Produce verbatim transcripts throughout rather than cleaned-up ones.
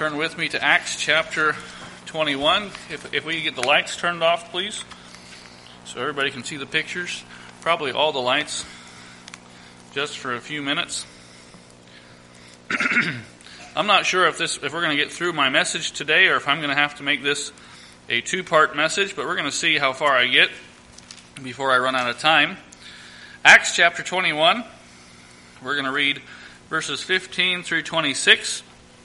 turn with me to Acts chapter twenty-one. If, if we could get the lights turned off, please, so everybody can see the pictures. Probably all the lights, just for a few minutes. I'm not sure if this if we're going to get through my message today or if I'm going to have to make this a two-part message, but we're going to see how far I get before I run out of time. Acts chapter twenty-one, we're going to read verses fifteen through twenty-six.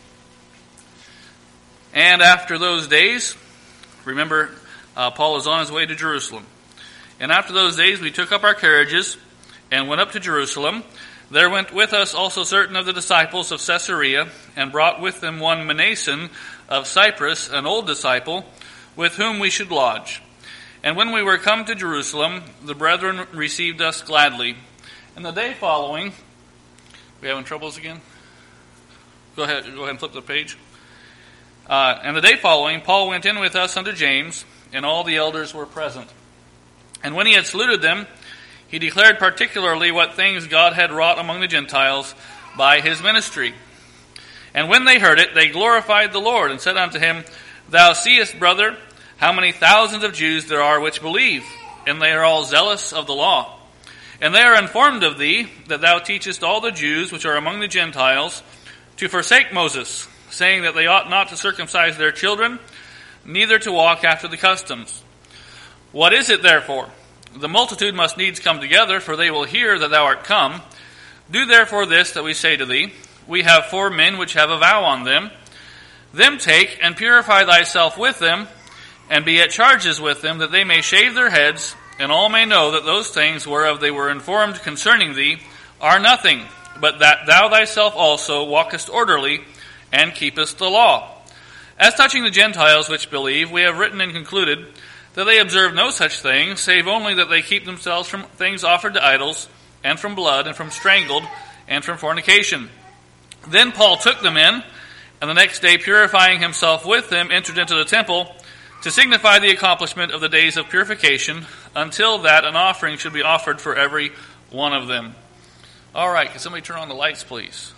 And after those days, remember, uh, Paul is on his way to Jerusalem. And after those days we took up our carriages and went up to Jerusalem. There went with us also certain of the disciples of Caesarea, and brought with them one Mnason of Cyprus, an old disciple, with whom we should lodge. And when we were come to Jerusalem, the brethren received us gladly. And the day following, we having troubles again? Go ahead, go ahead and flip the page. Uh, and the day following, Paul went in with us unto James, and all the elders were present. And when he had saluted them, he declared particularly what things God had wrought among the Gentiles by his ministry. And when they heard it, they glorified the Lord, and said unto him, Thou seest, brother, how many thousands of Jews there are which believe, and they are all zealous of the law. And they are informed of thee, that thou teachest all the Jews which are among the Gentiles to forsake Moses, saying that they ought not to circumcise their children, neither to walk after the customs. What is it therefore? The multitude must needs come together, for they will hear that thou art come. Do therefore this that we say to thee. We have four men which have a vow on them. Them take, and purify thyself with them, and be at charges with them, that they may shave their heads, and all may know that those things whereof they were informed concerning thee are nothing, but that thou thyself also walkest orderly, and keepest the law. As touching the Gentiles which believe, we have written and concluded that they observe no such thing, save only that they keep themselves from things offered to idols, and from blood, and from strangled, and from fornication. Then Paul took them in, and the next day, purifying himself with them, entered into the temple, to signify the accomplishment of the days of purification, until that an offering should be offered for every one of them. All right, can somebody turn on the lights, please?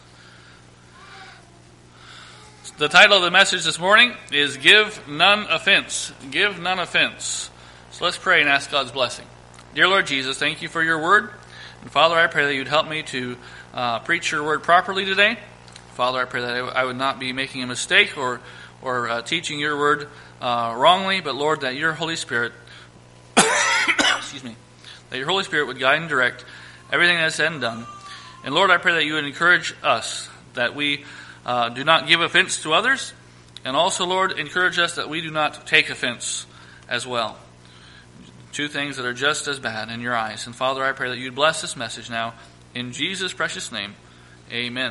The title of the message this morning is Give None Offense. Give None Offense. So let's pray and ask God's blessing. Dear Lord Jesus, thank you for your word. And Father, I pray that you'd help me to uh, preach your word properly today. Father, I pray that I would not be making a mistake or, or uh, teaching your word uh, wrongly, but Lord, that your Holy Spirit, excuse me, that your Holy Spirit would guide and direct everything that's said and done. And Lord, I pray that you would encourage us, that we Uh, do not give offense to others, and also, Lord, encourage us that we do not take offense as well. Two things that are just as bad in your eyes. And Father, I pray that you'd bless this message now. In Jesus' precious name, amen.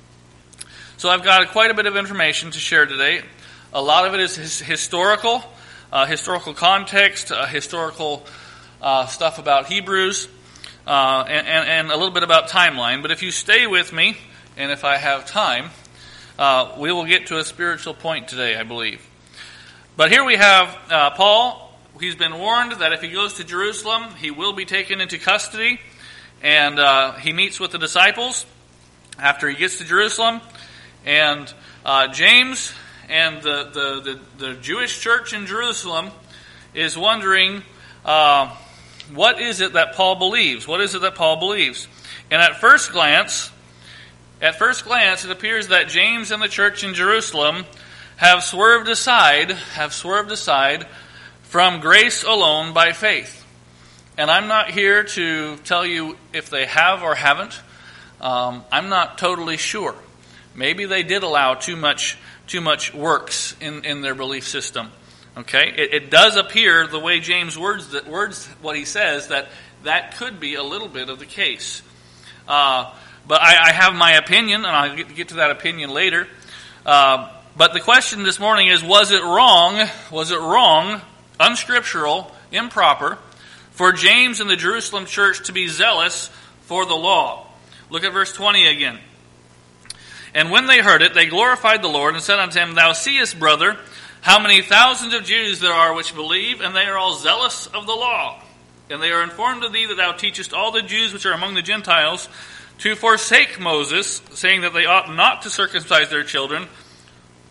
So I've got quite a bit of information to share today. A lot of it is his historical, uh, historical context, uh, historical uh, stuff about Hebrews, uh, and, and, and a little bit about timeline. But if you stay with me, and if I have time, Uh, we will get to a spiritual point today, I believe. But here we have uh, Paul. He's been warned that if he goes to Jerusalem, he will be taken into custody. And uh, he meets with the disciples after he gets to Jerusalem. And uh, James and the, the, the, the Jewish church in Jerusalem is wondering, uh, what is it that Paul believes? What is it that Paul believes? And at first glance, At first glance, it appears that James and the church in Jerusalem have swerved aside, have swerved aside from grace alone by faith. And I'm not here to tell you if they have or haven't. Um, I'm not totally sure. Maybe they did allow too much, too much works in, in their belief system. Okay, it, it does appear the way James words that words what he says that that could be a little bit of the case. Uh, But I, I have my opinion, and I'll get, get to that opinion later. Uh, but the question this morning is, was it wrong, was it wrong, unscriptural, improper, for James and the Jerusalem church to be zealous for the law? Look at verse twenty again. And when they heard it, they glorified the Lord, and said unto him, Thou seest, brother, how many thousands of Jews there are which believe, and they are all zealous of the law. And they are informed of thee that thou teachest all the Jews which are among the Gentiles to forsake Moses, saying that they ought not to circumcise their children,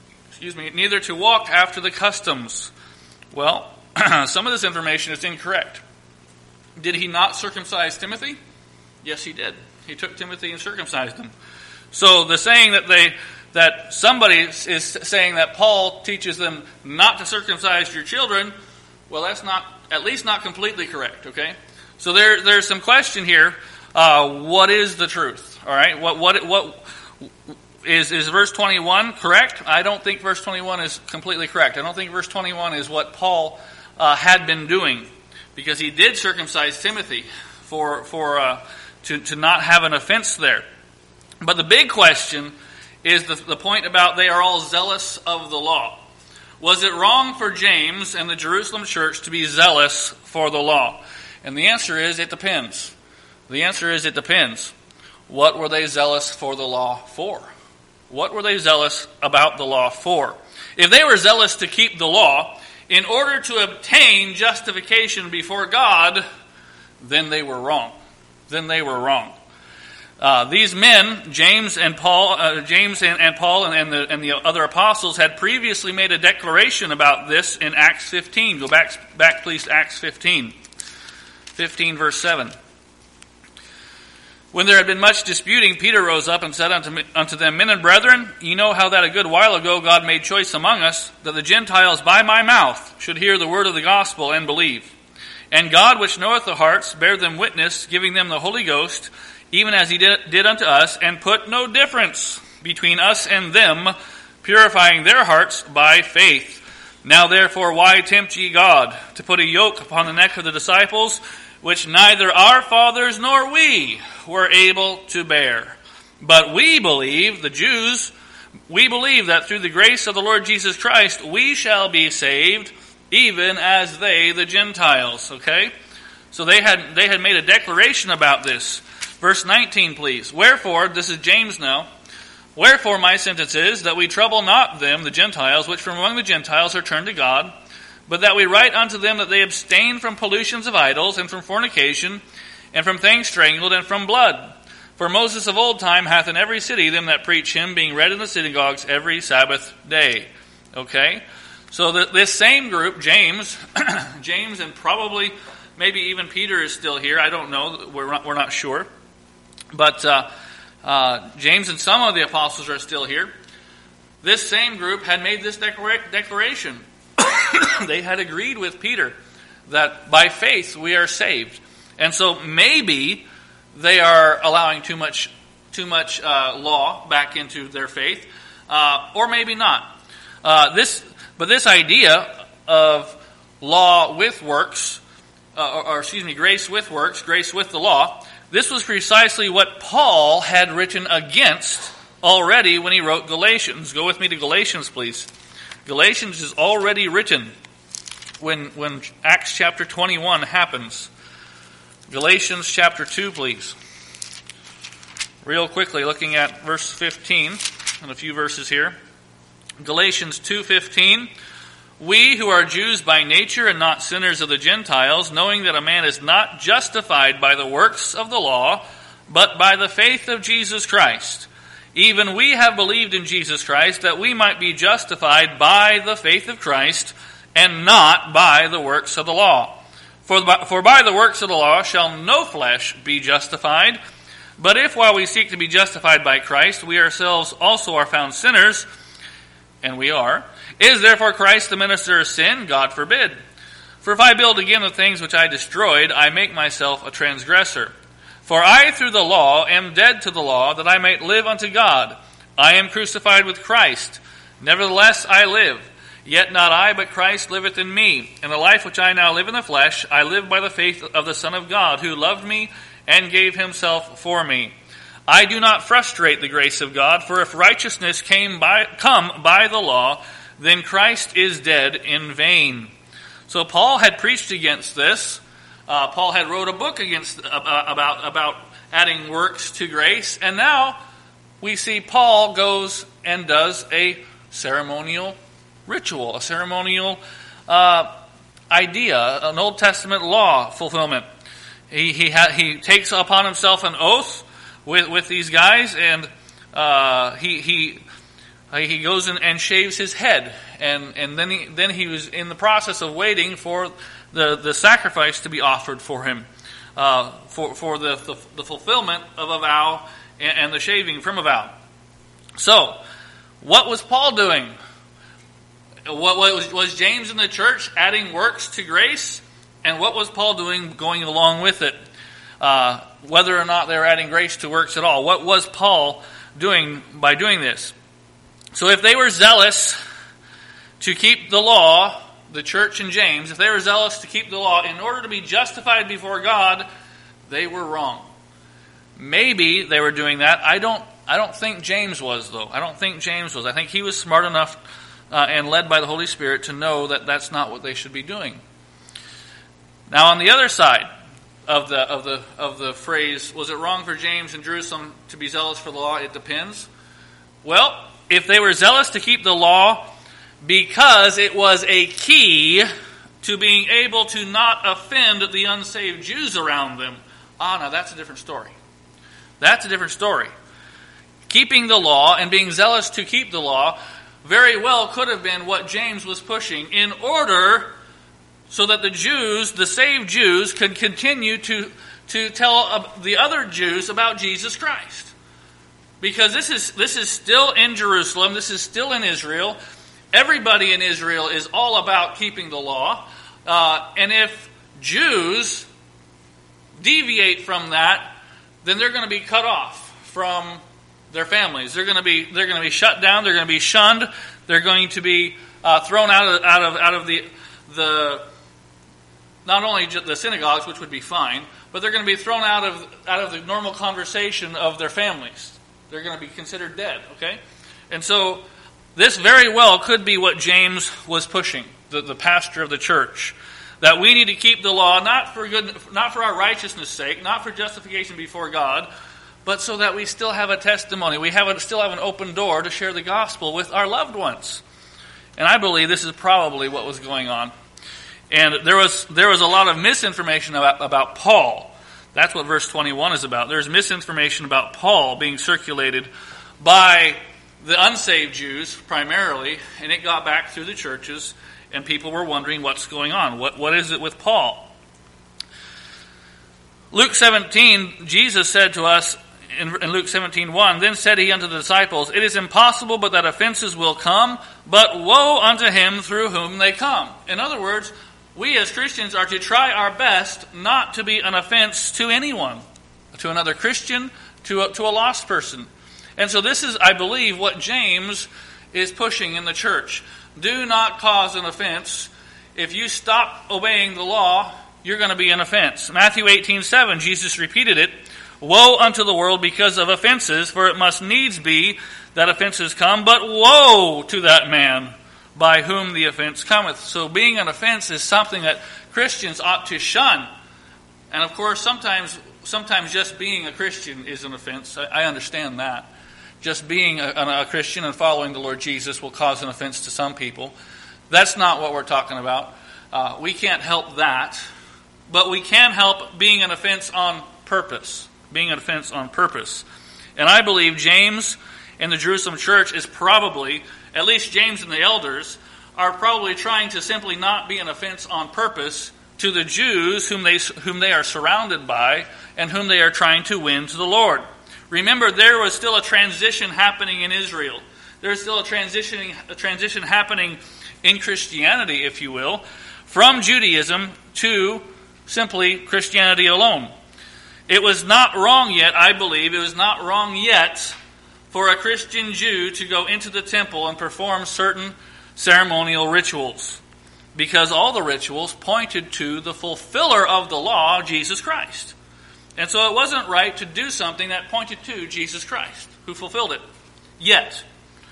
excuse me, neither to walk after the customs. Well, some of this information is incorrect. Did he not circumcise Timothy? Yes, he did. He took Timothy and circumcised him. So the saying that they that somebody is saying that Paul teaches them not to circumcise your children, well, that's not, at least not completely correct, okay? So there there's some question here. Uh, what is the truth? All right? What what what is is verse twenty-one correct? I don't think verse twenty-one is completely correct. I don't think verse twenty-one is what Paul uh, had been doing, because he did circumcise Timothy for for uh, to to not have an offense there. But the big question is the, the point about they are all zealous of the law. Was it wrong for James and the Jerusalem church to be zealous for the law? And the answer is it depends. The answer is it depends. What were they zealous for the law for? What were they zealous about the law for? If they were zealous to keep the law in order to obtain justification before God, then they were wrong. Then they were wrong. Uh, these men, James and Paul, uh, James and, and Paul and, and, the, and the other apostles had previously made a declaration about this in Acts fifteen. Go back, back please, to Acts fifteen. fifteen, verse seven. When there had been much disputing, Peter rose up and said unto, unto them, Men and brethren, ye know how that a good while ago God made choice among us, that the Gentiles by my mouth should hear the word of the gospel and believe. And God, which knoweth the hearts, bare them witness, giving them the Holy Ghost, even as he did, did unto us, and put no difference between us and them, purifying their hearts by faith. Now therefore, why tempt ye God to put a yoke upon the neck of the disciples, which neither our fathers nor we were able to bear? But we believe, the Jews, we believe that through the grace of the Lord Jesus Christ, we shall be saved, even as they, the Gentiles. Okay? So they had they had made a declaration about this. Verse nineteen, please. Wherefore, this is James now, wherefore my sentence is, that we trouble not them, the Gentiles, which from among the Gentiles are turned to God, but that we write unto them that they abstain from pollutions of idols, and from fornication, and from things strangled, and from blood. For Moses of old time hath in every city them that preach him, being read in the synagogues every Sabbath day. Okay? So the, this same group, James, James and probably, maybe even Peter is still here. I don't know. We're not, we're not sure. But uh, uh, James and some of the apostles are still here. This same group had made this declara- declaration. They had agreed with Peter that by faith we are saved. And so maybe they are allowing too much too much uh, law back into their faith, uh, or maybe not. Uh, this, but this idea of law with works, uh, or, or excuse me, grace with works, grace with the law, this was precisely what Paul had written against already when he wrote Galatians. Go with me to Galatians, please. Galatians is already written when, when Acts chapter twenty-one happens. Galatians chapter two, please. Real quickly, looking at verse fifteen and a few verses here. Galatians two fifteen. We who are Jews by nature and not sinners of the Gentiles, knowing that a man is not justified by the works of the law, but by the faith of Jesus Christ. Even we have believed in Jesus Christ, that we might be justified by the faith of Christ, and not by the works of the law. For, for by the works of the law shall no flesh be justified. But if while we seek to be justified by Christ, we ourselves also are found sinners, and we are, is therefore Christ the minister of sin? God forbid. For if I build again the things which I destroyed, I make myself a transgressor. For I through the law am dead to the law, that I might live unto God. I am crucified with Christ. Nevertheless I live. Yet not I, but Christ liveth in me. And the life which I now live in the flesh, I live by the faith of the Son of God, who loved me and gave himself for me. I do not frustrate the grace of God, for if righteousness came by, come by the law, then Christ is dead in vain. So Paul had preached against this. Uh, Paul had wrote a book against uh, about about adding works to grace, and now we see Paul goes and does a ceremonial ritual, a ceremonial uh, idea, an Old Testament law fulfillment. He he ha- he takes upon himself an oath with with these guys, and uh, he he uh, he goes in and shaves his head, and, and then he then he was in the process of waiting for the, the sacrifice to be offered for him, uh, for for the, the the fulfillment of a vow and, and the shaving from a vow. So, what was Paul doing? What, what was, was James in the church adding works to grace? And what was Paul doing going along with it? Uh, whether or not they were adding grace to works at all. What was Paul doing by doing this? So if they were zealous to keep the law, the church in James, if they were zealous to keep the law in order to be justified before God, they were wrong. Maybe they were doing that. I don't I don't think James was, though. I don't think James was. I think he was smart enough uh, and led by the Holy Spirit to know that that's not what they should be doing. Now, on the other side of the of the of the phrase, was it wrong for James in Jerusalem to be zealous for the law? It depends. Well, if they were zealous to keep the law because it was a key to being able to not offend the unsaved Jews around them, ah, now that's a different story. That's a different story. Keeping the law and being zealous to keep the law very well could have been what James was pushing in order so that the Jews, the saved Jews, could continue to, to tell the other Jews about Jesus Christ. Because this is this is still in Jerusalem, this is still in Israel. Everybody in Israel is all about keeping the law. Uh, and if Jews deviate from that, then they're going to be cut off from their families. They're going to be they're going to be shut down. They're going to be shunned. They're going to be uh, thrown out of out of out of the the not only the synagogues, which would be fine, but they're going to be thrown out of out of the normal conversation of their families. They're going to be considered dead. Okay, and so this very well could be what James was pushing, the, the pastor of the church, that we need to keep the law not for good, not for our righteousness' sake, not for justification before God, but so that we still have a testimony. We have a, still have an open door to share the gospel with our loved ones. And I believe this is probably what was going on. And there was there was a lot of misinformation about, about Paul. That's what verse twenty-one is about. There's misinformation about Paul being circulated by the unsaved Jews primarily, and it got back through the churches, and people were wondering what's going on. What What is it with Paul? Luke seventeen, Jesus said to us, in Luke seventeen one, then said he unto the disciples, it is impossible but that offenses will come, but woe unto him through whom they come. In other words, we as Christians are to try our best not to be an offense to anyone, to another Christian, to a, to a lost person. And so this is, I believe, what James is pushing in the church. Do not cause an offense. If you stop obeying the law, you're going to be an offense. Matthew eighteen seven, Jesus repeated it. Woe unto the world because of offenses, for it must needs be that offenses come, but woe to that man by whom the offense cometh. So being an offense is something that Christians ought to shun. And of course, sometimes sometimes just being a Christian is an offense. I, I understand that. Just being a, a Christian and following the Lord Jesus will cause an offense to some people. That's not what we're talking about. Uh, we can't help that. But we can help being an offense on purpose. Being an offense on purpose. And I believe James and the Jerusalem church is probably, at least James and the elders, are probably trying to simply not be an offense on purpose to the Jews whom they whom they are surrounded by and whom they are trying to win to the Lord. Remember, there was still a transition happening in Israel. There's still a transitioning a transition happening in Christianity, if you will, from Judaism to simply Christianity alone. It was not wrong yet, I believe, it was not wrong yet for a Christian Jew to go into the temple and perform certain ceremonial rituals, because all the rituals pointed to the fulfiller of the law, Jesus Christ. And so it wasn't right to do something that pointed to Jesus Christ, who fulfilled it. Yet,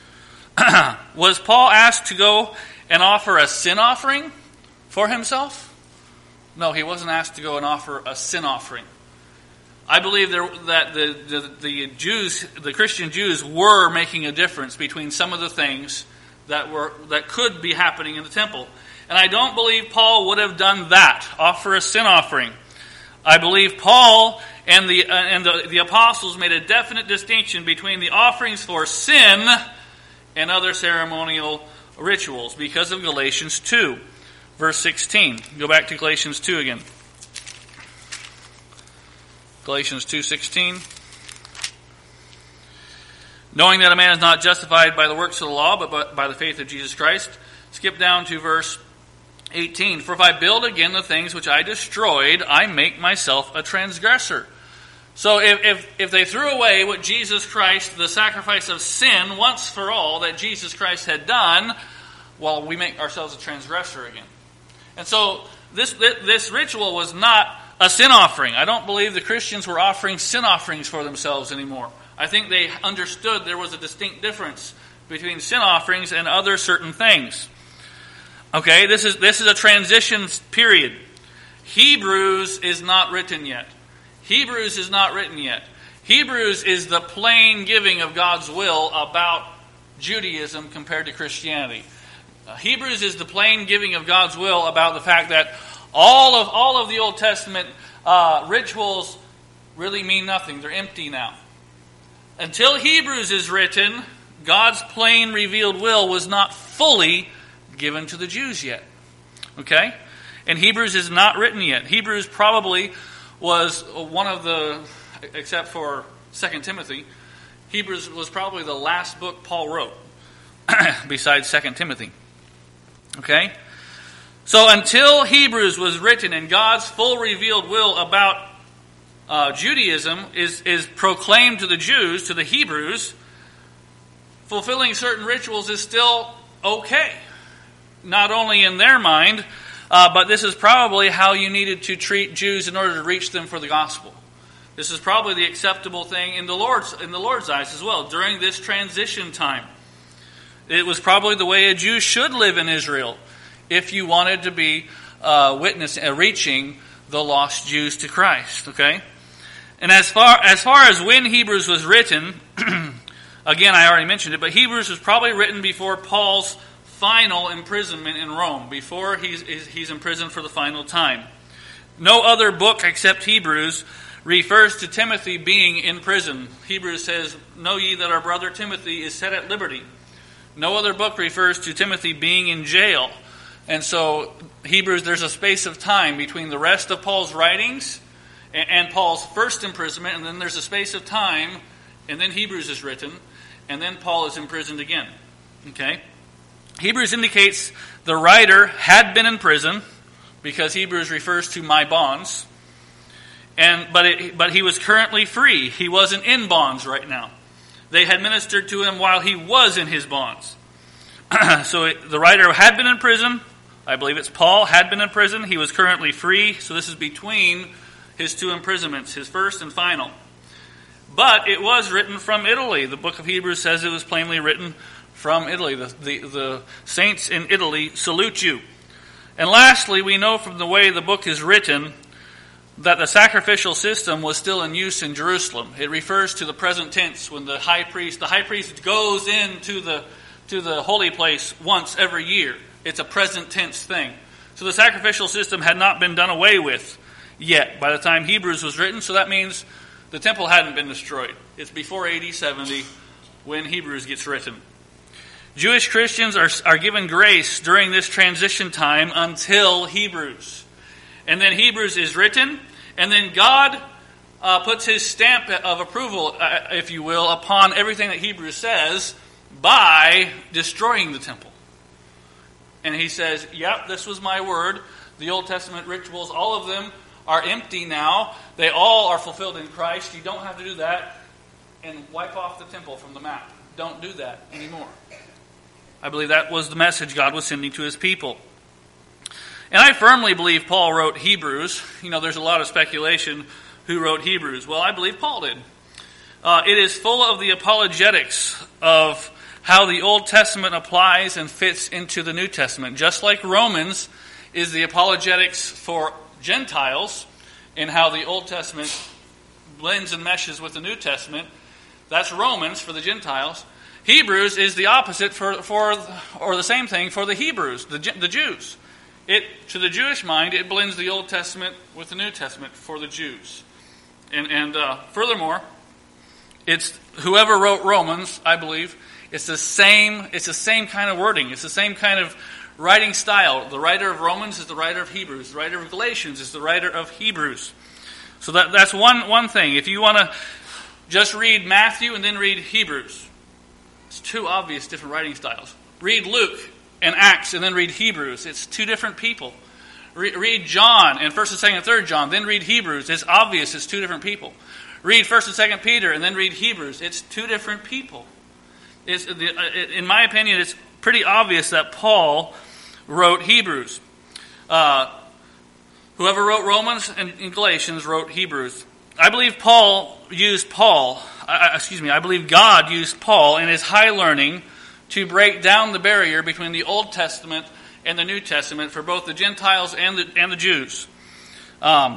was Paul asked to go and offer a sin offering for himself? No, he wasn't asked to go and offer a sin offering. I believe there, that the, the, the Jews, the Christian Jews, were making a difference between some of the things that were that could be happening in the temple. And I don't believe Paul would have done that, offer a sin offering. I believe Paul and the uh, and the, the apostles made a definite distinction between the offerings for sin and other ceremonial rituals because of Galatians two, verse sixteen. Go back to Galatians two again. Galatians two sixteen. Knowing that a man is not justified by the works of the law, but by the faith of Jesus Christ. Skip down to verse eighteen. For if I build again the things which I destroyed, I make myself a transgressor. So if, if, if they threw away what Jesus Christ, the sacrifice of sin once for all that Jesus Christ had done, well, we make ourselves a transgressor again. And so this this ritual was not a sin offering. I don't believe the Christians were offering sin offerings for themselves anymore. I think they understood there was a distinct difference between sin offerings and other certain things. Okay, this is this is a transition period. Hebrews is not written yet. Hebrews is not written yet. Hebrews is the plain giving of God's will about Judaism compared to Christianity. Uh, Hebrews is the plain giving of God's will about the fact that all of all of the Old Testament uh, rituals really mean nothing. They're empty now. Until Hebrews is written, God's plain revealed will was not fully given to the Jews yet. Okay? And Hebrews is not written yet. Hebrews probably was one of the, except for Second Timothy, Hebrews was probably the last book Paul wrote, besides Second Timothy. Okay? So until Hebrews was written and God's full revealed will about uh, Judaism is, is proclaimed to the Jews, to the Hebrews, fulfilling certain rituals is still okay. Not only in their mind, Uh, but this is probably how you needed to treat Jews in order to reach them for the gospel. This is probably the acceptable thing in the Lord's in the Lord's eyes as well during this transition time. It was probably the way a Jew should live in Israel if you wanted to be uh, witness uh, reaching the lost Jews to Christ. Okay, and as far as far as when Hebrews was written, again I already mentioned it, but Hebrews was probably written before Paul's final imprisonment in Rome, before he's, he's imprisoned for the final time. No other book except Hebrews refers to Timothy being in prison. Hebrews says, "Know ye that our brother Timothy is set at liberty." No other book refers to Timothy being in jail. And so Hebrews, there's a space of time between the rest of Paul's writings and, and Paul's first imprisonment, and then there's a space of time, and then Hebrews is written, and then Paul is imprisoned again. Okay? Hebrews indicates the writer had been in prison because Hebrews refers to my bonds, and but it, but he was currently free. He wasn't in bonds right now. They had ministered to him while he was in his bonds. So it, the writer had been in prison. I believe it's Paul had been in prison. He was currently free. So this is between his two imprisonments, his first and final. But it was written from Italy. The book of Hebrews says it was plainly written from Italy. The, the, the saints in Italy salute you. And lastly, we know from the way the book is written that the sacrificial system was still in use in Jerusalem. It refers to the present tense when the high priest, the high priest goes into the to the holy place once every year. It's a present tense thing. So the sacrificial system had not been done away with yet by the time Hebrews was written. So that means the temple hadn't been destroyed. It's before A D seventy when Hebrews gets written. Jewish Christians are, are given grace during this transition time until Hebrews. And then Hebrews is written, and then God uh, puts his stamp of approval, uh, if you will, upon everything that Hebrews says by destroying the temple. And he says, yep, this was my word. The Old Testament rituals, all of them are empty now. They all are fulfilled in Christ. You don't have to do that and wipe off the temple from the map. Don't do that anymore. I believe that was the message God was sending to his people. And I firmly believe Paul wrote Hebrews. You know, there's a lot of speculation who wrote Hebrews. Well, I believe Paul did. Uh, it is full of the apologetics of how the Old Testament applies and fits into the New Testament. Just like Romans is the apologetics for Gentiles and how the Old Testament blends and meshes with the New Testament, that's Romans for the Gentiles. Hebrews is the opposite for, for or the same thing for the Hebrews, the, the Jews. It, to the Jewish mind, it blends the Old Testament with the New Testament for the Jews. And, and uh, furthermore, it's whoever wrote Romans, I believe, It's the same, it's the same kind of wording. It's the same kind of writing style. The writer of Romans is the writer of Hebrews. The writer of Galatians is the writer of Hebrews. So that, that's one, one thing. If you want to just read Matthew and then read Hebrews, it's two obvious different writing styles. Read Luke and Acts and then read Hebrews. It's two different people. Re- read John and first and second and third John, then read Hebrews. It's obvious it's two different people. Read first and second Peter and then read Hebrews. It's two different people. It's, in my opinion, it's pretty obvious that Paul wrote Hebrews. Uh, whoever wrote Romans and, and Galatians wrote Hebrews. I believe Paul used Paul, uh, excuse me, I believe God used Paul in his high learning to break down the barrier between the Old Testament and the New Testament for both the Gentiles and the, and the Jews. Um,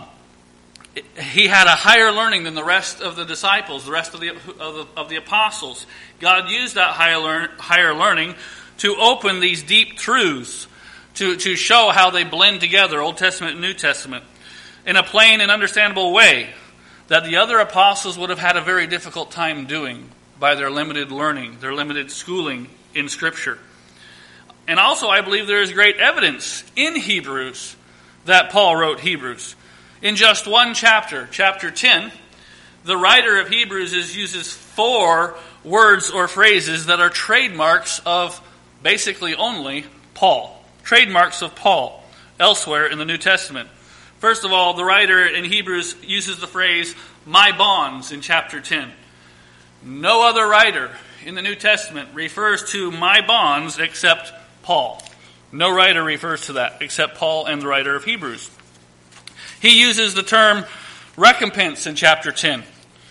he had a higher learning than the rest of the disciples, the rest of the, of the, of the apostles. God used that higher, learn, higher learning to open these deep truths, to, to show how they blend together, Old Testament and New Testament, in a plain and understandable way that the other apostles would have had a very difficult time doing by their limited learning, their limited schooling in Scripture. And also, I believe there is great evidence in Hebrews that Paul wrote Hebrews. In just one chapter, chapter ten, the writer of Hebrews is, uses four words or phrases that are trademarks of basically only Paul. Trademarks of Paul elsewhere in the New Testament. First of all, the writer in Hebrews uses the phrase, my bonds, in chapter ten. No other writer in the New Testament refers to my bonds except Paul. No writer refers to that except Paul and the writer of Hebrews. He uses the term recompense in chapter ten.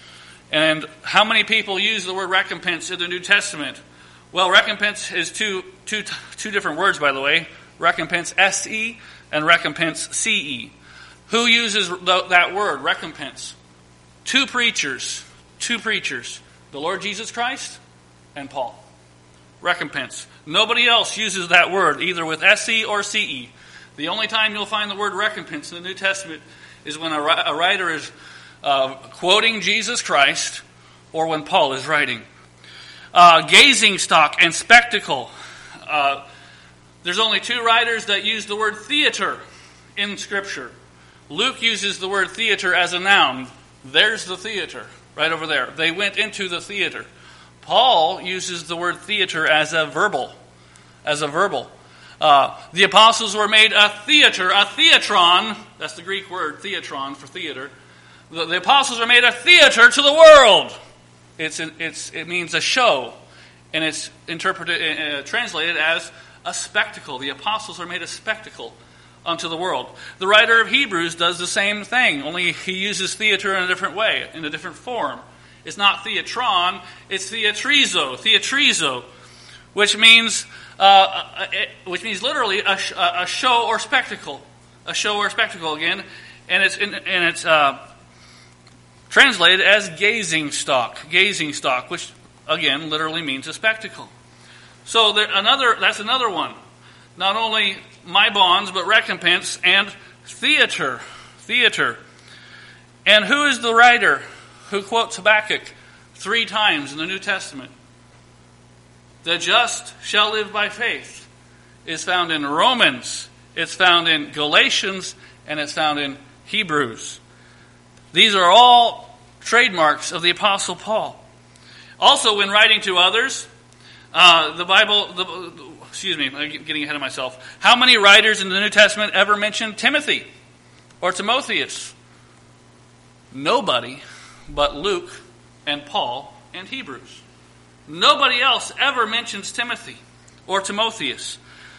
And how many people use the word recompense in the New Testament? Well, recompense is two, two, two different words, by the way. Recompense, S E, and recompense, C E. Who uses the, that word, recompense? Two preachers. Two preachers. The Lord Jesus Christ and Paul. Recompense. Nobody else uses that word, either with S E or C E. The only time you'll find the word recompense in the New Testament is when a, a writer is uh, quoting Jesus Christ or when Paul is writing. Uh, gazing stock and spectacle. Uh, there's only two writers that use the word theater in Scripture. Luke uses the word theater as a noun. There's the theater, right over there. They went into the theater. Paul uses the word theater as a verbal, as a verbal. Uh, the apostles were made a theater, a theatron. That's the Greek word, theatron, for theater. The, the apostles are made a theater to the world. It's, it's it means a show, and it's interpreted, uh, translated as a spectacle. The apostles are made a spectacle unto the world. The writer of Hebrews does the same thing, only he uses theater in a different way, in a different form. It's not theatron, it's theatrizo, theatrizo, which means uh, which means literally a, a show or spectacle, a show or spectacle again, and it's in, and it's uh, translated as gazing stock, gazing stock, which again literally means a spectacle. So there, another that's another one. Not only my bonds, but recompense and theater, theater. And who is the writer who quotes Habakkuk three times in the New Testament? The just shall live by faith is found in Romans, it's found in Galatians, and it's found in Hebrews. These are all trademarks of the Apostle Paul. Also, when writing to others, uh, the Bible, the, excuse me, I'm getting ahead of myself. How many writers in the New Testament ever mention Timothy or Timotheus? Nobody but Luke and Paul and Hebrews. Nobody else ever mentions Timothy or Timotheus.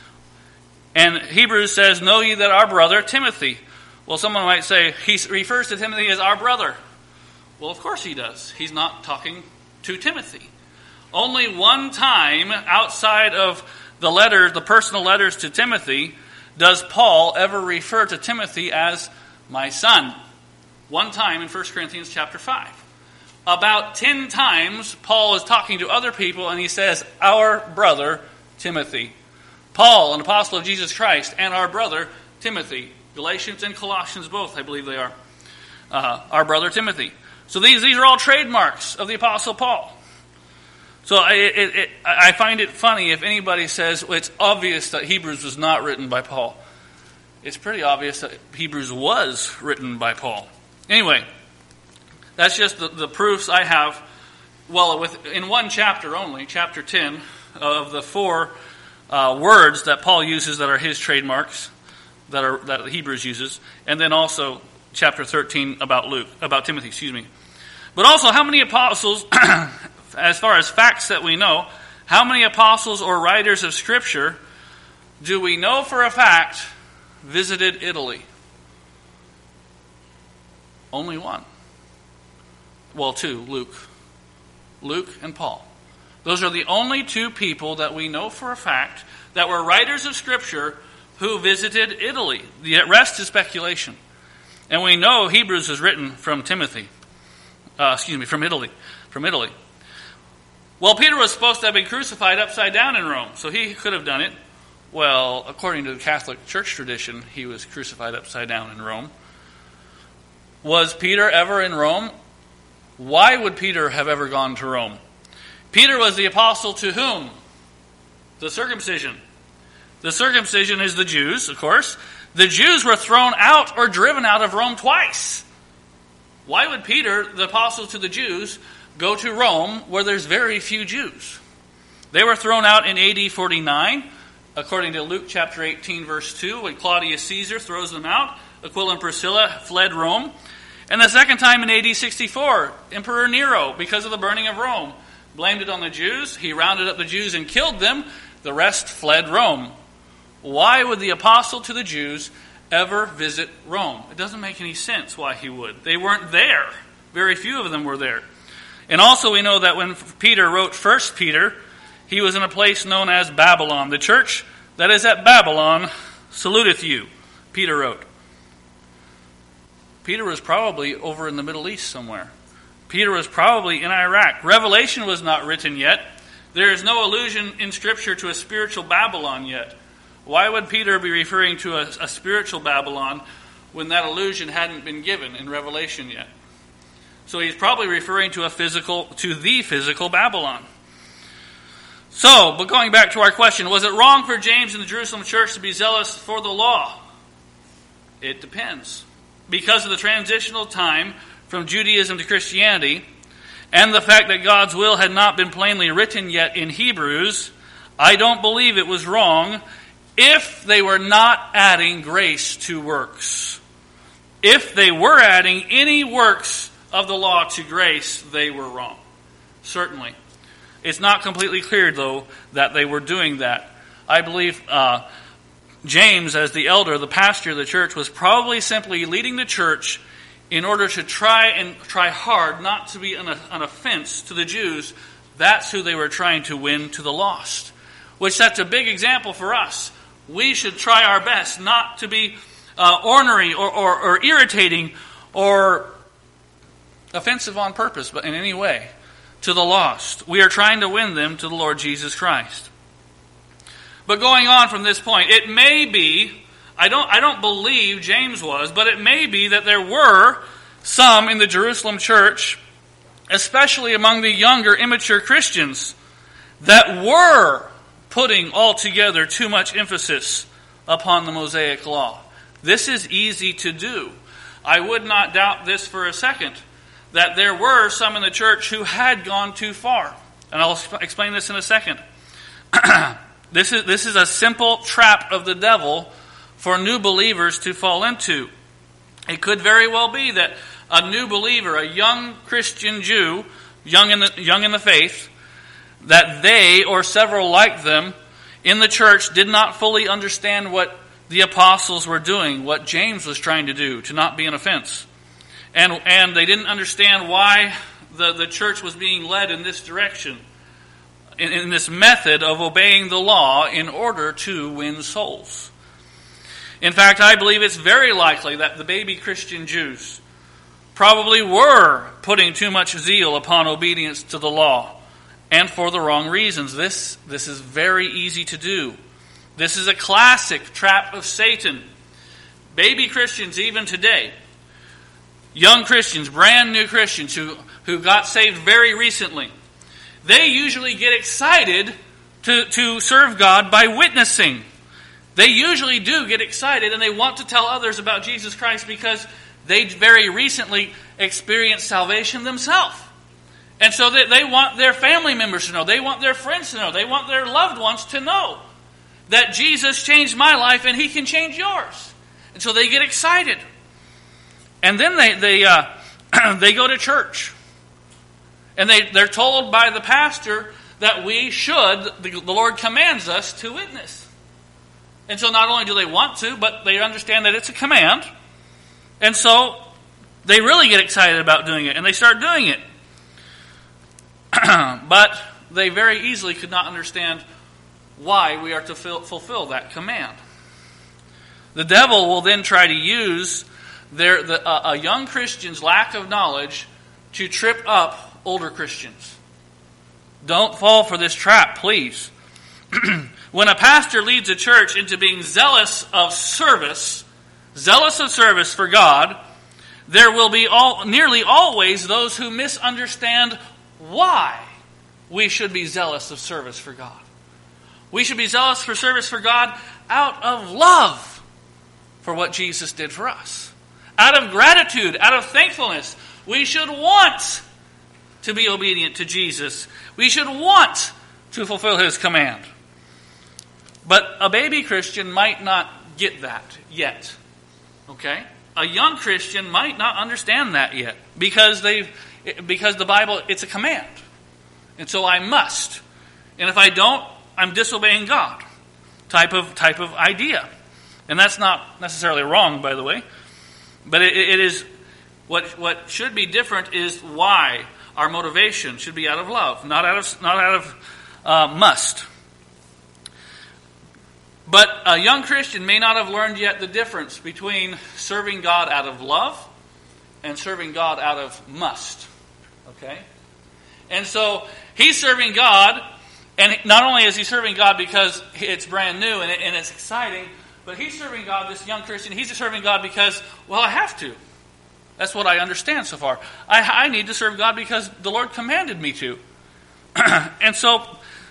And Hebrews says, know ye that our brother Timothy. Well, someone might say, he refers to Timothy as our brother. Well, of course he does. He's not talking to Timothy. Only one time outside of the letter, the personal letters to Timothy, does Paul ever refer to Timothy as my son. One time in First Corinthians chapter five. About ten times, Paul is talking to other people and he says, our brother Timothy. Paul, an apostle of Jesus Christ, and our brother Timothy. Galatians and Colossians both, I believe they are. Uh, our brother Timothy. So these, these are all trademarks of the Apostle Paul. So I, it, it, I find it funny if anybody says, well, it's obvious that Hebrews was not written by Paul. It's pretty obvious that Hebrews was written by Paul. Anyway, that's just the, the proofs I have. Well, with, in one chapter only, chapter ten, of the four uh, words that Paul uses that are his trademarks, that are that Hebrews uses, and then also chapter thirteen about Luke, about Timothy, excuse me. But also, how many apostles, as far as facts that we know, how many apostles or writers of Scripture do we know for a fact visited Italy? Only one. Well, two, Luke. Luke and Paul. Those are the only two people that we know for a fact that were writers of Scripture who visited Italy. The rest is speculation. And we know Hebrews is written from Timothy. Uh, excuse me, from Italy. From Italy. Well, Peter was supposed to have been crucified upside down in Rome, so he could have done it. Well, according to the Catholic Church tradition, he was crucified upside down in Rome. Was Peter ever in Rome? Why would Peter have ever gone to Rome? Peter was the apostle to whom? The circumcision. The circumcision is the Jews, of course. The Jews were thrown out or driven out of Rome twice. Why would Peter, the apostle to the Jews, go to Rome where there's very few Jews? They were thrown out in A D forty-nine, according to Luke chapter eighteen, verse two, when Claudius Caesar throws them out. Aquila and Priscilla fled Rome. And the second time in A D sixty-four, Emperor Nero, because of the burning of Rome, blamed it on the Jews. He rounded up the Jews and killed them. The rest fled Rome. Why would the apostle to the Jews ever visit Rome? It doesn't make any sense why he would. They weren't there. Very few of them were there. And also we know that when Peter wrote First Peter, he was in a place known as Babylon. The church that is at Babylon saluteth you, Peter wrote. Peter was probably over in the Middle East somewhere. Peter was probably in Iraq. Revelation was not written yet. There is no allusion in Scripture to a spiritual Babylon yet. Why would Peter be referring to a, a spiritual Babylon when that allusion hadn't been given in Revelation yet? So he's probably referring to a physical, to the physical Babylon. So, but going back to our question, was it wrong for James and the Jerusalem church to be zealous for the law? It depends. Because of the transitional time from Judaism to Christianity, and the fact that God's will had not been plainly written yet in Hebrews, I don't believe it was wrong if they were not adding grace to works. If they were adding any works of the law to grace, they were wrong. Certainly. It's not completely clear, though, that they were doing that. I believe uh, James, as the elder, the pastor of the church, was probably simply leading the church in order to try and try hard not to be an, an offense to the Jews. That's who they were trying to win to the lost. Which sets a big example for us. We should try our best not to be uh, ornery or, or, or irritating or offensive on purpose, but in any way, to the lost. We are trying to win them to the Lord Jesus Christ. But going on from this point, it may be, I don't, I don't believe James was, but it may be that there were some in the Jerusalem church, especially among the younger, immature Christians, that were putting altogether too much emphasis upon the Mosaic law. This is easy to do. I would not doubt this for a second, that there were some in the church who had gone too far. And I'll explain this in a second. This is, this is a simple trap of the devil for new believers to fall into. It could very well be that a new believer, a young Christian Jew, young in the, young in the faith, that they or several like them in the church did not fully understand what the apostles were doing, what James was trying to do, to not be an offense. And, and they didn't understand why the, the church was being led in this direction, in, in this method of obeying the law in order to win souls. In fact, I believe it's very likely that the baby Christian Jews probably were putting too much zeal upon obedience to the law, and for the wrong reasons. This, this is very easy to do. This is a classic trap of Satan. Baby Christians, even today, young Christians, brand new Christians who, who got saved very recently, they usually get excited to, to serve God by witnessing. They usually do get excited and they want to tell others about Jesus Christ because they very recently experienced salvation themselves. And so they, they want their family members to know. They want their friends to know. They want their loved ones to know that Jesus changed my life and He can change yours. And so they get excited. And then they they uh, they go to church. And they, they're told by the pastor that we should, the, the Lord commands us to witness. And so not only do they want to, but they understand that it's a command. And so they really get excited about doing it. And they start doing it. But they very easily could not understand why we are to fulfill that command. The devil will then try to use their the, uh, a young Christian's lack of knowledge to trip up older Christians. Don't fall for this trap, please. When a pastor leads a church into being zealous of service, zealous of service for God, there will be all, nearly always those who misunderstand why we should be zealous of service for God. We should be zealous for service for God out of love for what Jesus did for us. Out of gratitude, out of thankfulness, we should want to be obedient to Jesus. We should want to fulfill His command. But a baby Christian might not get that yet. Okay? A young Christian might not understand that yet because they've because the Bible, it's a command. And so I must. And if I don't, I'm disobeying God. Type of type of idea. And that's not necessarily wrong, by the way. But it, it is what what should be different is why our motivation should be out of love, not out of not out of uh, must. But a young Christian may not have learned yet the difference between serving God out of love and serving God out of must. Okay? And so he's serving God, and not only is he serving God because it's brand new and, it, and it's exciting, but he's serving God, this young Christian, he's serving God because, well, I have to. That's what I understand so far. I, I need to serve God because the Lord commanded me to. And so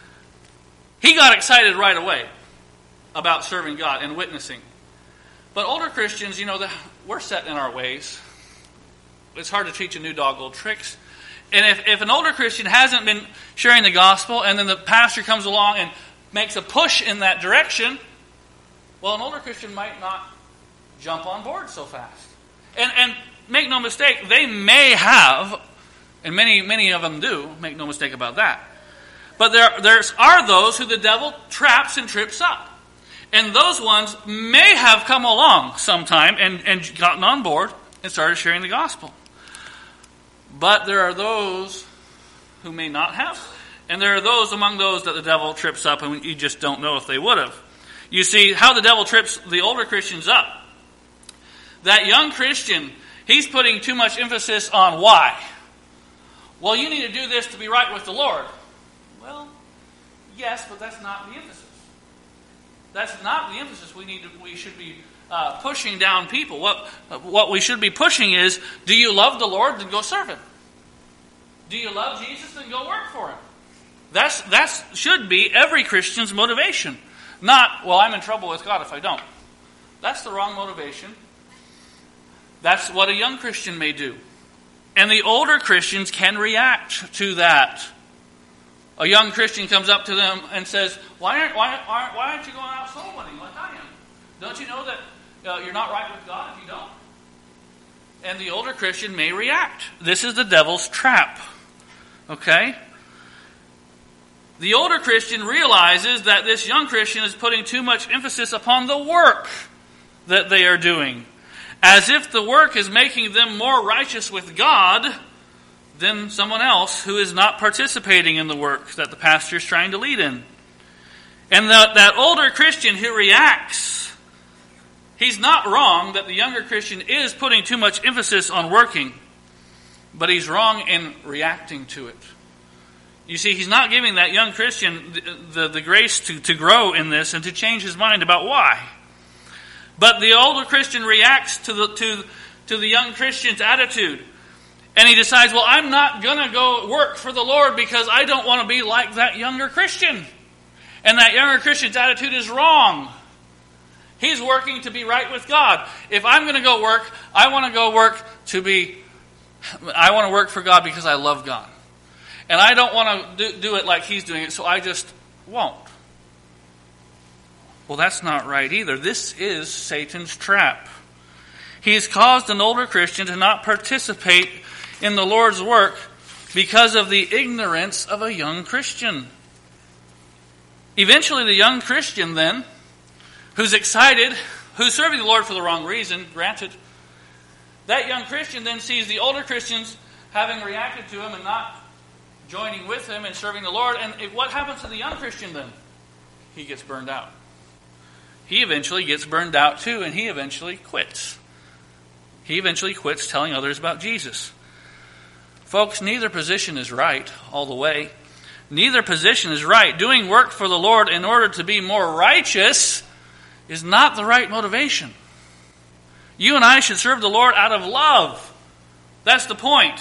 he got excited right away about serving God and witnessing. But older Christians, you know, the, we're set in our ways. It's hard to teach a new dog old tricks. And if, if an older Christian hasn't been sharing the gospel and then the pastor comes along and makes a push in that direction, well, an older Christian might not jump on board so fast. And and make no mistake, they may have, and many many of them do, make no mistake about that. But there there's are those who the devil traps and trips up. And those ones may have come along sometime and, and gotten on board and started sharing the gospel. But there are those who may not have. And there are those among those that the devil trips up and you just don't know if they would have. You see how the devil trips the older Christians up. That young Christian, he's putting too much emphasis on why. Well, you need to do this to be right with the Lord. Well, yes, but that's not the emphasis. That's not the emphasis. We need to, we should be uh, pushing down people. What what we should be pushing is, do you love the Lord? Then go serve Him. Do you love Jesus? Then go work for Him. That's that's should be every Christian's motivation. Not, well, I'm in trouble with God if I don't. That's the wrong motivation. That's what a young Christian may do. And the older Christians can react to that. A young Christian comes up to them and says, why aren't, why, why, why aren't you going out soul winning like I am? Don't you know that uh, you're not right with God if you don't? And the older Christian may react. This is the devil's trap. Okay? The older Christian realizes that this young Christian is putting too much emphasis upon the work that they are doing, as if the work is making them more righteous with God than someone else who is not participating in the work that the pastor is trying to lead in. And the, that older Christian who reacts, he's not wrong that the younger Christian is putting too much emphasis on working, but he's wrong in reacting to it. You see, he's not giving that young Christian the, the, the grace to, to grow in this and to change his mind about why. But the older Christian reacts to the to, to the young Christian's attitude. And he decides, well, I'm not going to go work for the Lord because I don't want to be like that younger Christian. And that younger Christian's attitude is wrong. He's working to be right with God. If I'm going to go work, I want to go work to be, I want to work for God because I love God. And I don't want to do, do it like he's doing it, so I just won't. Well, that's not right either. This is Satan's trap. He has caused an older Christian to not participate in the Lord's work because of the ignorance of a young Christian. Eventually, the young Christian then, who's excited, who's serving the Lord for the wrong reason, granted, that young Christian then sees the older Christians having reacted to him and not joining with him and serving the Lord. And what happens to the young Christian then? He gets burned out. He eventually gets burned out too, and he eventually quits. He eventually quits telling others about Jesus. Folks, neither position is right all the way. Neither position is right. Doing work for the Lord in order to be more righteous is not the right motivation. You and I should serve the Lord out of love. That's the point.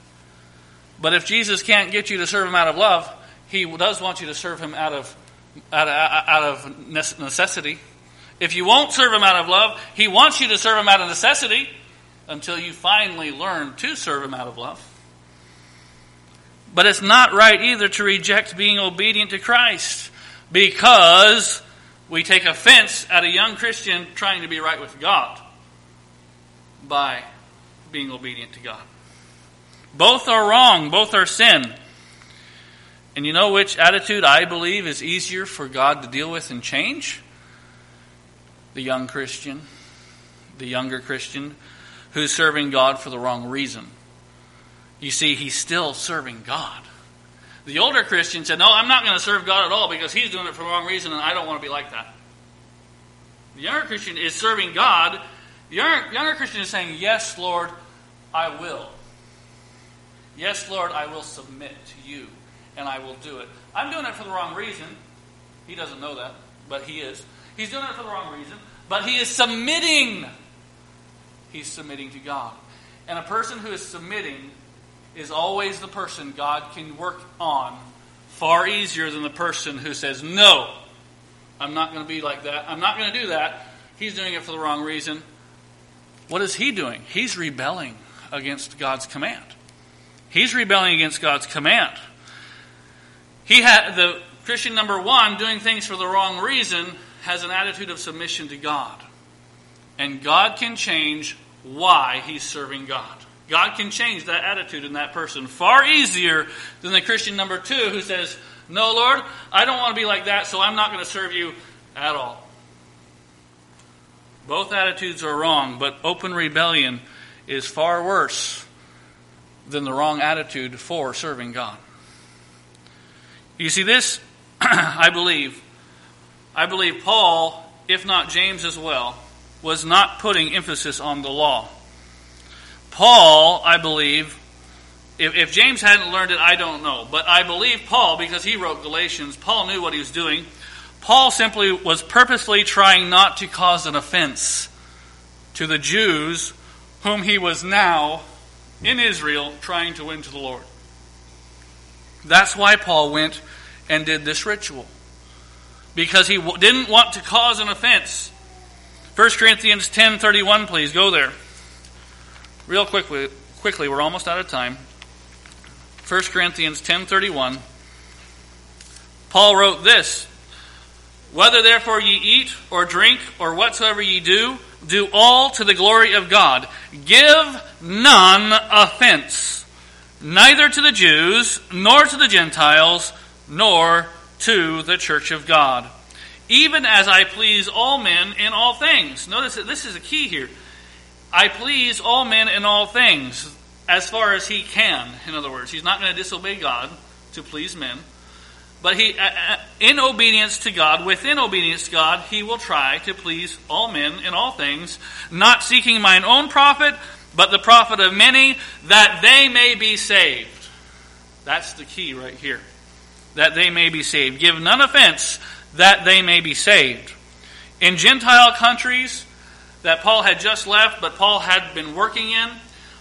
But if Jesus can't get you to serve him out of love, he does want you to serve him out of, out of, out of necessity. If you won't serve him out of love, he wants you to serve him out of necessity until you finally learn to serve him out of love. But it's not right either to reject being obedient to Christ because we take offense at a young Christian trying to be right with God by being obedient to God. Both are wrong. Both are sin. And you know which attitude I believe is easier for God to deal with and change? The young Christian, the younger Christian who's serving God for the wrong reason. You see, he's still serving God. The older Christian said, no, I'm not going to serve God at all because he's doing it for the wrong reason and I don't want to be like that. The younger Christian is serving God. The younger, younger Christian is saying, yes, Lord, I will. Yes, Lord, I will submit to you and I will do it. I'm doing it for the wrong reason. He doesn't know that, but he is. He's doing it for the wrong reason, but he is submitting. He's submitting to God. And a person who is submitting is always the person God can work on far easier than the person who says, no, I'm not going to be like that. I'm not going to do that. He's doing it for the wrong reason. What is he doing? He's rebelling against God's command. He's rebelling against God's command. He had the Christian number one doing things for the wrong reason has an attitude of submission to God. And God can change why he's serving God. God can change that attitude in that person far easier than the Christian number two who says, no, Lord, I don't want to be like that, so I'm not going to serve you at all. Both attitudes are wrong, but open rebellion is far worse than the wrong attitude for serving God. You see, this, I believe, I believe Paul, if not James as well, was not putting emphasis on the law. Paul, I believe, if, if James hadn't learned it, I don't know. But I believe Paul, because he wrote Galatians, Paul knew what he was doing. Paul simply was purposely trying not to cause an offense to the Jews whom he was now in Israel trying to win to the Lord. That's why Paul went and did this ritual. Because he w- didn't want to cause an offense. First Corinthians ten thirty-one, please. Go there. Real quickly, quickly, we're almost out of time. First Corinthians ten thirty-one. Paul wrote this. Whether therefore ye eat or drink or whatsoever ye do, do all to the glory of God. Give none offense, neither to the Jews, nor to the Gentiles, nor to the church of God. Even as I please all men in all things. Notice that this is a key here. I please all men in all things, as far as he can. In other words, he's not going to disobey God to please men. But he, in obedience to God, within obedience to God, he will try to please all men in all things, not seeking mine own profit, but the profit of many, that they may be saved. That's the key right here. That they may be saved. Give none offense, that they may be saved. In Gentile countries that Paul had just left, but Paul had been working in,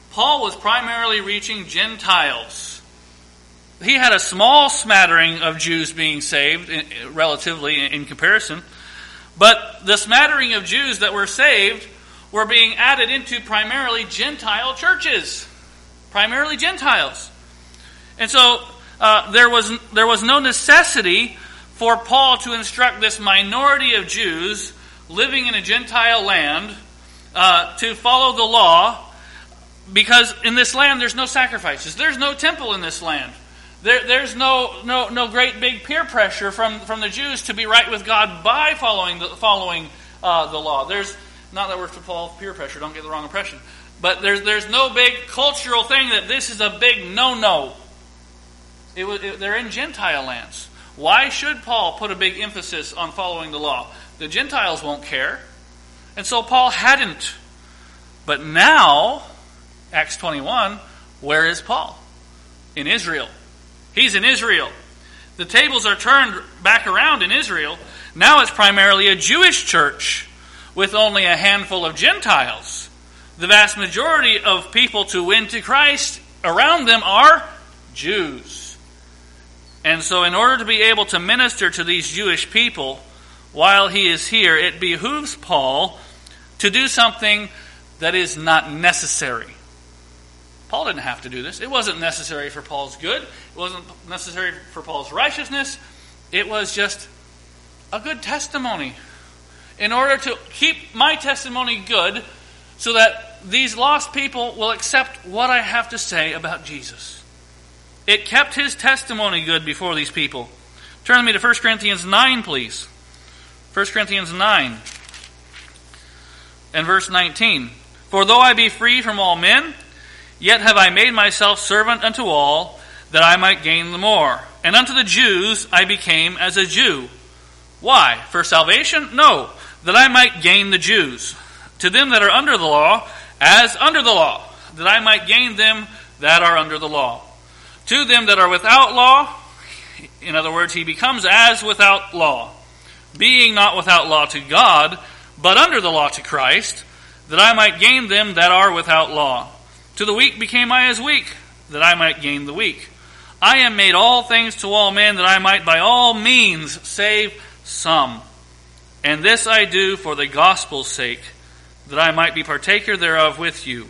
Paul was primarily reaching Gentiles. He had a small smattering of Jews being saved, relatively in comparison. But the smattering of Jews that were saved were being added into primarily Gentile churches. Primarily Gentiles. And so uh, there was there was no necessity for Paul to instruct this minority of Jews living in a Gentile land uh, to follow the law, because in this land there's no sacrifices. There's no temple in this land. There, there's no, no no great big peer pressure from, from the Jews to be right with God by following the following uh, the law. There's not that we're to follow peer pressure. Don't get the wrong impression. But there's there's no big cultural thing that this is a big no-no. It was it, they're in Gentile lands. Why should Paul put a big emphasis on following the law? The Gentiles won't care, and so Paul hadn't. But now, Acts twenty-one, where is Paul? In Israel. He's in Israel. The tables are turned back around in Israel. Now it's primarily a Jewish church with only a handful of Gentiles. The vast majority of people to win to Christ around them are Jews. And so in order to be able to minister to these Jewish people while he is here, it behooves Paul to do something that is not necessary. Paul didn't have to do this. It wasn't necessary for Paul's good. It wasn't necessary for Paul's righteousness. It was just a good testimony. In order to keep my testimony good so that these lost people will accept what I have to say about Jesus. It kept his testimony good before these people. Turn with me to First Corinthians nine, please. First Corinthians nine and verse nineteen. For though I be free from all men, yet have I made myself servant unto all, that I might gain the more. And unto the Jews I became as a Jew. Why? For salvation? No, that I might gain the Jews. To them that are under the law, as under the law, that I might gain them that are under the law. To them that are without law, in other words, he becomes as without law, being not without law to God, but under the law to Christ, that I might gain them that are without law. To the weak became I as weak, that I might gain the weak. I am made all things to all men, that I might by all means save some. And this I do for the gospel's sake, that I might be partaker thereof with you.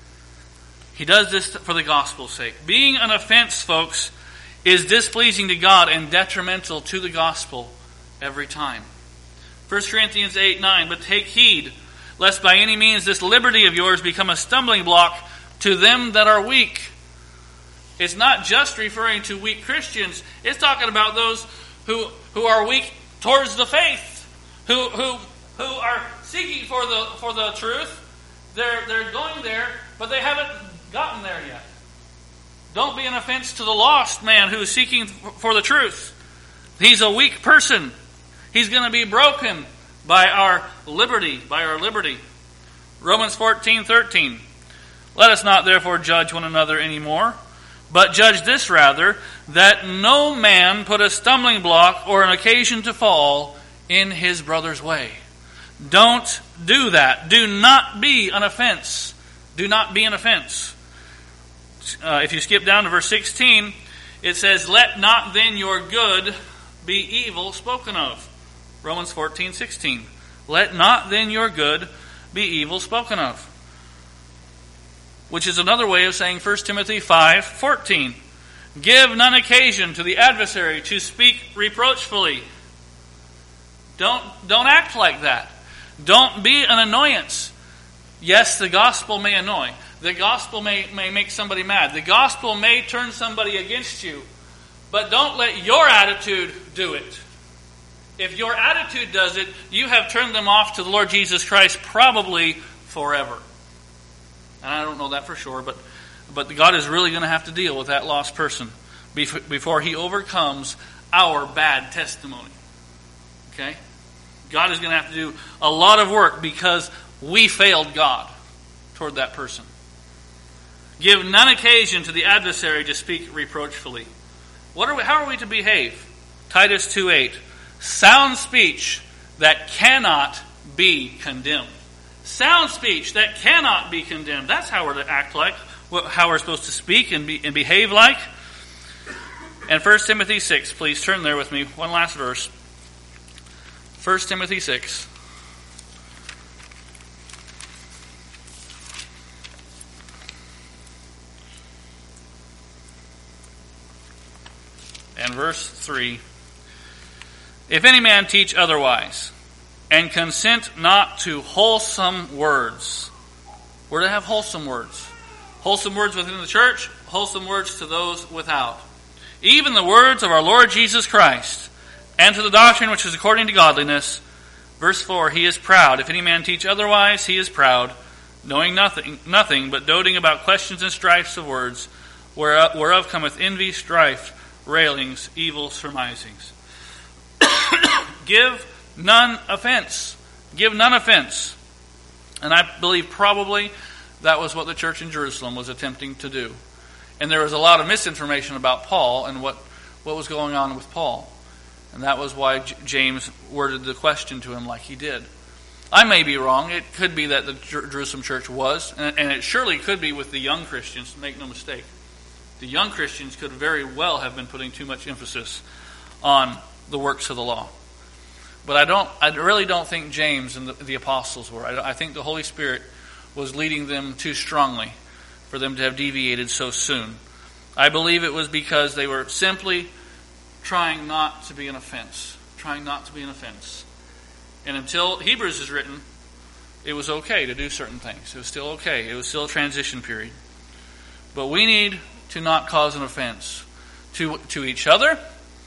He does this for the gospel's sake. Being an offense, folks, is displeasing to God and detrimental to the gospel every time. First Corinthians eight nine, but take heed, lest by any means this liberty of yours become a stumbling block to them that are weak. It's not just referring to weak Christians. It's talking about those who, who are weak towards the faith, who who who are seeking for the for the truth. They're they're going there, but they haven't gotten there yet. Don't be an offense to the lost man who is seeking for the truth. He's a weak person. He's going to be broken by our liberty, by our liberty. Romans fourteen thirteen. Let us not therefore judge one another anymore, but judge this rather, that no man put a stumbling block or an occasion to fall in his brother's way. Don't do that. Do not be an offense. Do not be an offense. Uh, if you skip down to verse sixteen, it says, let not then your good be evil spoken of. Romans fourteen sixteen. Let not then your good be evil spoken of. Which is another way of saying First Timothy five fourteen. Give none occasion to the adversary to speak reproachfully. Don't, don't act like that. Don't be an annoyance. Yes, the gospel may annoy. The gospel may, may make somebody mad. The gospel may turn somebody against you. But don't let your attitude do it. If your attitude does it, you have turned them off to the Lord Jesus Christ probably forever. And I don't know that for sure, but but God is really going to have to deal with that lost person before he overcomes our bad testimony. Okay? God is going to have to do a lot of work because we failed God toward that person. Give none occasion to the adversary to speak reproachfully. What are we, how are we to behave? Titus two eight. Sound speech that cannot be condemned. Sound speech that cannot be condemned. That's how we're to act like what, how we're supposed to speak and, be, and behave like. And First Timothy six, please turn there with me. One last verse. First Timothy six. And verse three. If any man teach otherwise, and consent not to wholesome words. We're to have wholesome words. Wholesome words within the church, wholesome words to those without. Even the words of our Lord Jesus Christ, and to the doctrine which is according to godliness. Verse four, he is proud. If any man teach otherwise, he is proud, knowing nothing, nothing but doting about questions and strifes of words, whereof, whereof cometh envy, strife, railings, evil surmisings. Give none offense. Give none offense. And I believe probably that was what the church in Jerusalem was attempting to do. And there was a lot of misinformation about Paul and what, what was going on with Paul. And that was why J- James worded the question to him like he did. I may be wrong. It could be that the Jer- Jerusalem church was, and, and it surely could be with the young Christians, make no mistake. The young Christians could very well have been putting too much emphasis on the works of the law. But I don't. I really don't think James and the, the apostles were. I, I think the Holy Spirit was leading them too strongly for them to have deviated so soon. I believe it was because they were simply trying not to be an offense. Trying not to be an offense. And until Hebrews is written, it was okay to do certain things. It was still okay. It was still a transition period. But we need to not cause an offense to, to each other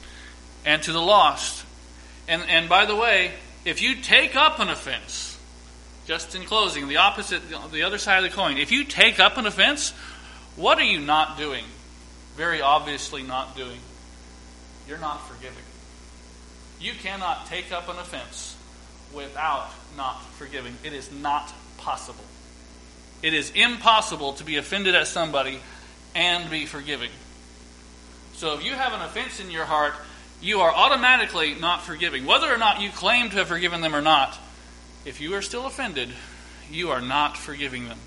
and to the lost. And and by the way, if you take up an offense, just in closing, the opposite, the other side of the coin, if you take up an offense, what are you not doing? Very obviously not doing. You're not forgiving. You cannot take up an offense without not forgiving. It is not possible. It is impossible to be offended at somebody and be forgiving. So if you have an offense in your heart, you are automatically not forgiving. Whether or not you claim to have forgiven them or not, if you are still offended, you are not forgiving them.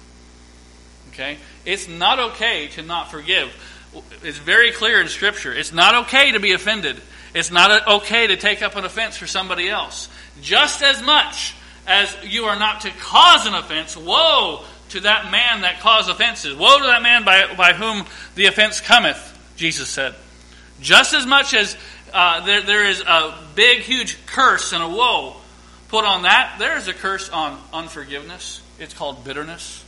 Okay? It's not okay to not forgive. It's very clear in Scripture. It's not okay to be offended. It's not okay to take up an offense for somebody else. Just as much as you are not to cause an offense, woe to that man that caused offenses. Woe to that man by, by whom the offense cometh, Jesus said. Just as much as Uh, there, there is a big, huge curse and a woe put on that, there is a curse on unforgiveness. It's called bitterness.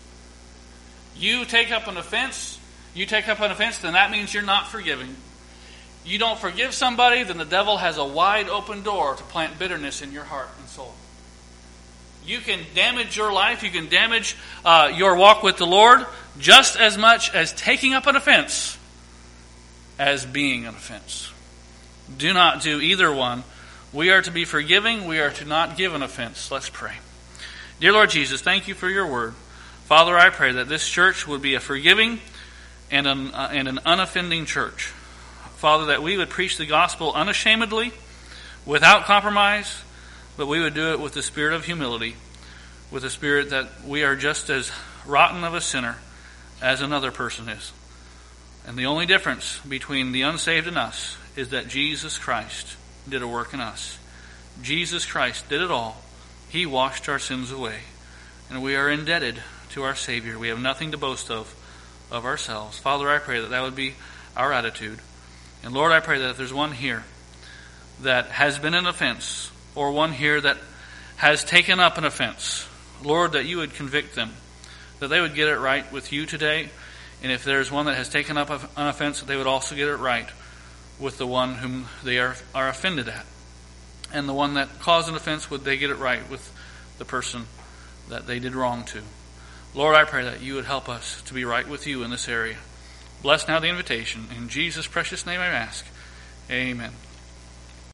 You take up an offense, you take up an offense, then that means you're not forgiving. You don't forgive somebody, then the devil has a wide open door to plant bitterness in your heart and soul. You can damage your life, you can damage uh, your walk with the Lord just as much as taking up an offense as being an offense. Do not do either one. We are to be forgiving. We are to not give an offense. Let's pray. Dear Lord Jesus, thank you for your word. Father, I pray that this church would be a forgiving and an, uh, and an unoffending church. Father, that we would preach the gospel unashamedly, without compromise, but we would do it with the spirit of humility, with the spirit that we are just as rotten of a sinner as another person is. And the only difference between the unsaved and us is that Jesus Christ did a work in us. Jesus Christ did it all. He washed our sins away. And we are indebted to our Savior. We have nothing to boast of of ourselves. Father, I pray that that would be our attitude. And Lord, I pray that if there's one here that has been an offense, or one here that has taken up an offense, Lord, that you would convict them, that they would get it right with you today. And if there's one that has taken up an offense, that they would also get it right with the one whom they are, are offended at. And the one that caused an offense, would they get it right with the person that they did wrong to. Lord, I pray that you would help us to be right with you in this area. Bless now the invitation. In Jesus' precious name I ask. Amen.